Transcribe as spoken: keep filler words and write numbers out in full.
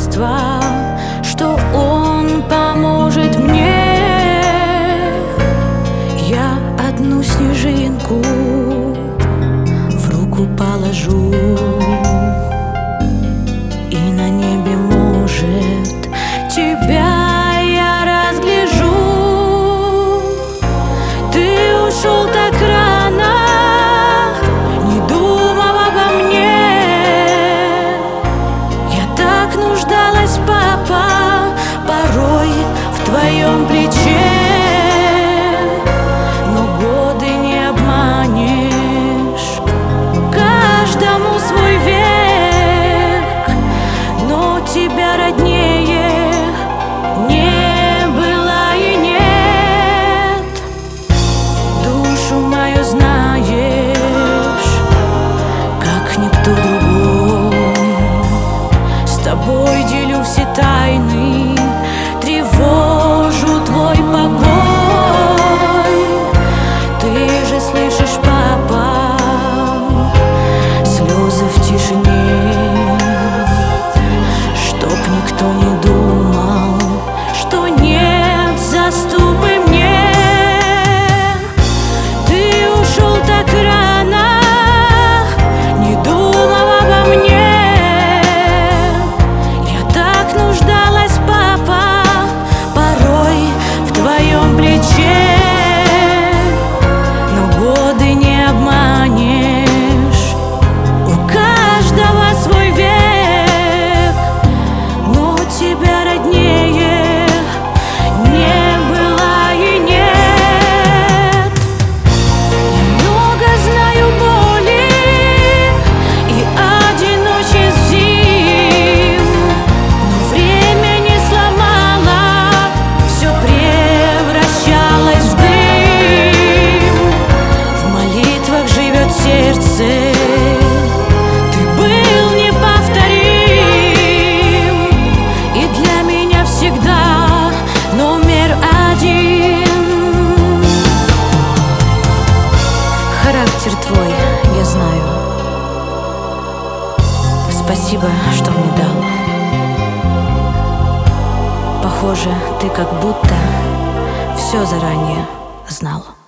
чувства, что он поможет мне. Я одну снежинку в руку положу, и на небе, может, тебя я разгляжу. Ты ушел так рано, не думал обо мне. Я так нуждалась, папа, порой в твоем плече. Но годы не обманешь, каждому свой век. Но тебя роднее не было и нет. Душу мою знаешь, как никто другой. С тобой делю все тайны, тревожу твой покой. Ты же слышишь, папа, слезы в тишине. Чтоб никто не думал, что нет заступы мне. Ты ушел так рано, не думал обо мне. Я так нуждалась, папа, порой в твоем плече. Но годы не обманешь, у каждого свой век. Но тебя роднее не было и нет. Я много знаю боли и одиночеств зим, но время не сломало, все превращалось в дым. В молитвах живет сердце, ты был неповторим. И для меня всегда номер один. Характер твой я знаю. Спасибо, что мне дал. Похоже, ты как будто все заранее знал.